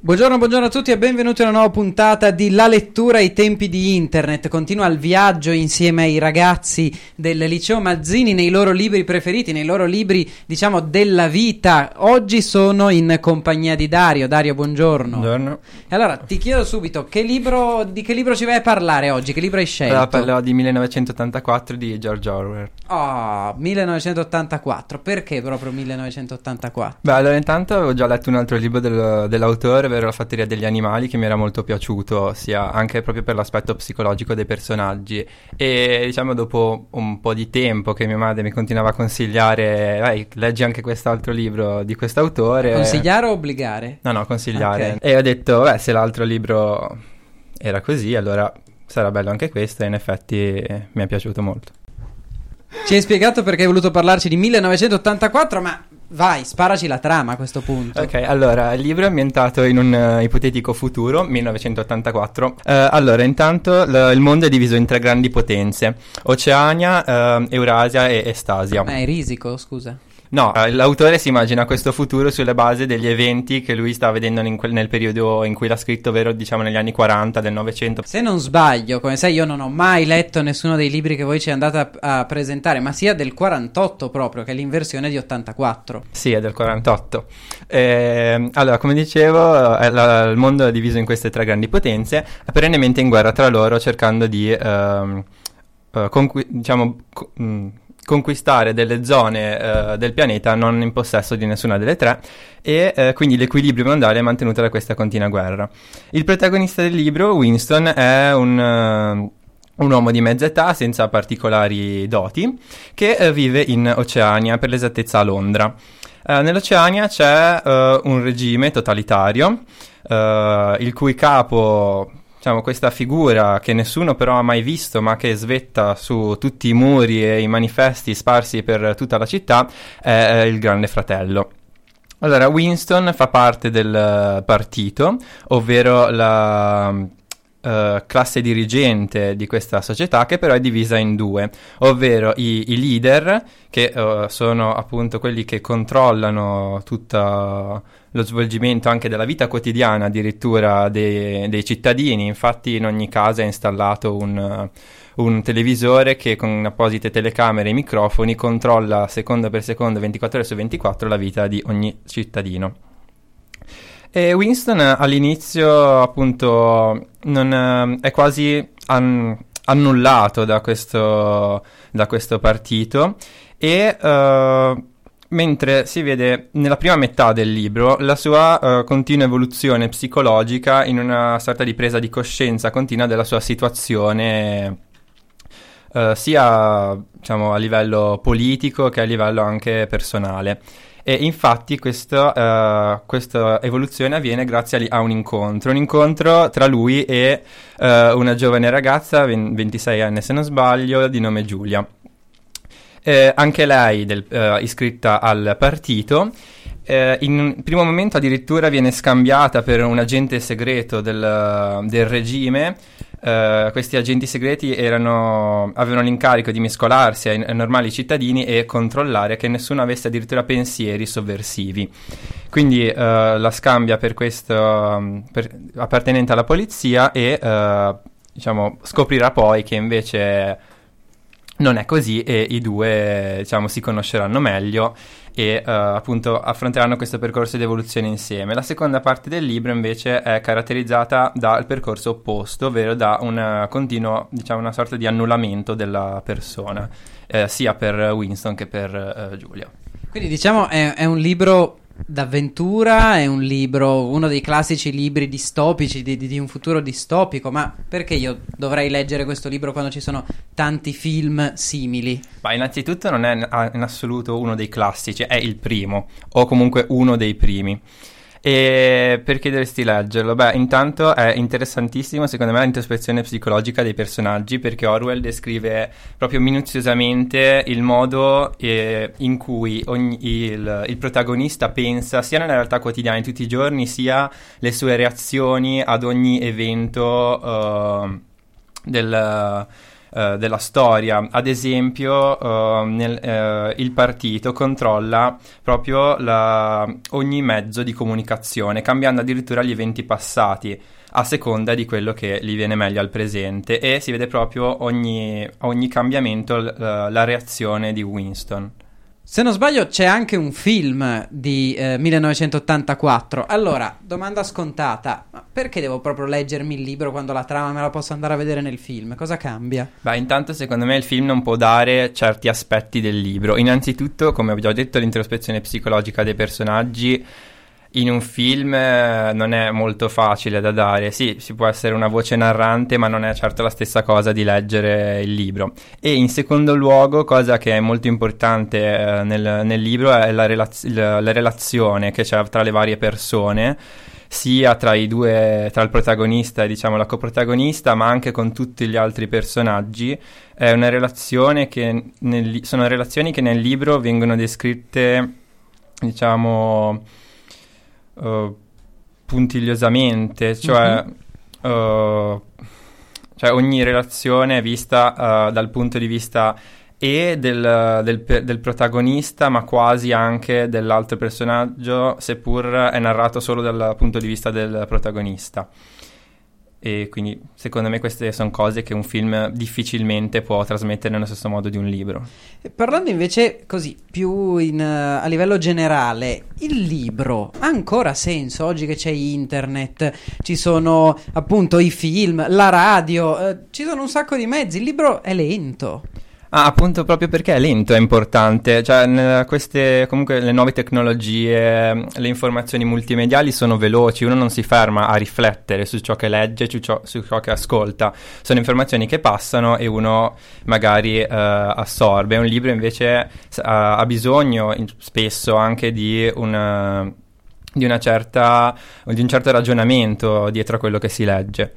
Buongiorno a tutti e benvenuti a una nuova puntata di La lettura ai tempi di internet. Continua il viaggio insieme ai ragazzi del liceo Mazzini nei loro libri preferiti, nei loro libri, diciamo, della vita. Oggi sono in compagnia di Dario. Dario, buongiorno. Buongiorno. E allora ti chiedo subito, di che libro ci vai a parlare oggi? Che libro hai scelto? Allora, parlerò di 1984 di George Orwell. 1984. Perché proprio 1984? Beh, allora intanto avevo già letto un altro libro dell'autore, ovvero La fattoria degli animali, che mi era molto piaciuto, sia anche proprio per l'aspetto psicologico dei personaggi. E diciamo dopo un po' di tempo che mia madre mi continuava a consigliare, leggi anche quest'altro libro di quest'autore. Consigliare o obbligare? No, consigliare. Okay. E ho detto, se l'altro libro era così, allora sarà bello anche questo, e in effetti mi è piaciuto molto. Ci hai spiegato perché hai voluto parlarci di 1984, ma vai, sparaci la trama a questo punto. Ok, allora, il libro è ambientato in un ipotetico futuro, 1984. Allora, intanto il mondo è diviso in 3 grandi potenze: Oceania, Eurasia e Estasia. È risico, scusa. No, l'autore si immagina questo futuro sulle basi degli eventi che lui sta vedendo nel periodo in cui l'ha scritto, ovvero diciamo negli anni 40 del Novecento. Se non sbaglio, come sai, io non ho mai letto nessuno dei libri che voi ci andate a presentare, ma sia del 48 proprio, che è l'inversione di 84. Sì, è del 48. Allora, come dicevo, il mondo è diviso in queste 3 grandi potenze, perennemente in guerra tra loro, cercando di conquistare delle zone del pianeta non in possesso di nessuna delle 3, e quindi l'equilibrio mondiale è mantenuto da questa continua guerra. Il protagonista del libro, Winston, è un uomo di mezza età senza particolari doti che vive in Oceania, per l'esattezza a Londra. Nell'Oceania c'è un regime totalitario, il cui capo, diciamo, questa figura che nessuno però ha mai visto, ma che svetta su tutti i muri e i manifesti sparsi per tutta la città, è il Grande Fratello. Allora, Winston fa parte del partito, ovvero la classe dirigente di questa società, che però è divisa in 2, ovvero i leader, che sono appunto quelli che controllano tutto lo svolgimento anche della vita quotidiana addirittura dei cittadini. Infatti in ogni casa è installato un televisore che con apposite telecamere e microfoni controlla secondo per secondo, 24 ore su 24, la vita di ogni cittadino. E Winston all'inizio appunto non è quasi annullato da questo partito, e mentre si vede nella prima metà del libro la sua continua evoluzione psicologica in una sorta di presa di coscienza continua della sua situazione, sia diciamo a livello politico che a livello anche personale. E infatti questa evoluzione avviene grazie a un incontro tra lui e una giovane ragazza, 26 anni se non sbaglio, di nome Giulia. Anche lei iscritta al partito. In un primo momento addirittura viene scambiata per un agente segreto del regime. Questi agenti segreti avevano l'incarico di mescolarsi ai normali cittadini e controllare che nessuno avesse addirittura pensieri sovversivi. Quindi la scambia per questo appartenente alla polizia, e diciamo scoprirà poi che invece non è così, e i due diciamo si conosceranno meglio e appunto affronteranno questo percorso di evoluzione insieme. La seconda parte del libro invece è caratterizzata dal percorso opposto, ovvero da un continuo, diciamo, una sorta di annullamento della persona, sia per Winston che per Giulia. Quindi diciamo è un libro d'avventura, è un libro, uno dei classici libri distopici di un futuro distopico. Ma perché io dovrei leggere questo libro quando ci sono tanti film simili? Ma innanzitutto non è in assoluto uno dei classici, è il primo, o comunque uno dei primi. E perché dovresti leggerlo? Beh, intanto è interessantissimo secondo me l'introspezione psicologica dei personaggi, perché Orwell descrive proprio minuziosamente il modo in cui il protagonista pensa sia nella realtà quotidiana di tutti i giorni, sia le sue reazioni ad ogni evento della storia. Ad esempio, il partito controlla proprio ogni mezzo di comunicazione, cambiando addirittura gli eventi passati a seconda di quello che gli viene meglio al presente, e si vede proprio ogni cambiamento la reazione di Winston. Se non sbaglio c'è anche un film di 1984. Allora, domanda scontata, ma perché devo proprio leggermi il libro quando la trama me la posso andare a vedere nel film? Cosa cambia? Beh, intanto secondo me il film non può dare certi aspetti del libro. Innanzitutto, come ho già detto, l'introspezione psicologica dei personaggi in un film non è molto facile da dare. Sì, si può essere una voce narrante, ma non è certo la stessa cosa di leggere il libro. E in secondo luogo, cosa che è molto importante nel libro, è la relazione che c'è tra le varie persone, sia tra il protagonista e diciamo la coprotagonista, ma anche con tutti gli altri personaggi. È una relazione sono relazioni che nel libro vengono descritte, diciamo, puntigliosamente, cioè ogni relazione è vista dal punto di vista del protagonista, ma quasi anche dell'altro personaggio, seppur è narrato solo dal punto di vista del protagonista. E quindi secondo me queste sono cose che un film difficilmente può trasmettere nello stesso modo di un libro. Parlando invece così più a livello generale, il libro ha ancora senso oggi che c'è internet, ci sono appunto i film, la radio, ci sono un sacco di mezzi, il libro è lento. Appunto, proprio perché è lento è importante, cioè comunque le nuove tecnologie, le informazioni multimediali sono veloci, uno non si ferma a riflettere su ciò che legge, su ciò che ascolta, sono informazioni che passano e uno magari assorbe. Un libro invece ha bisogno spesso anche di un certo ragionamento dietro a quello che si legge.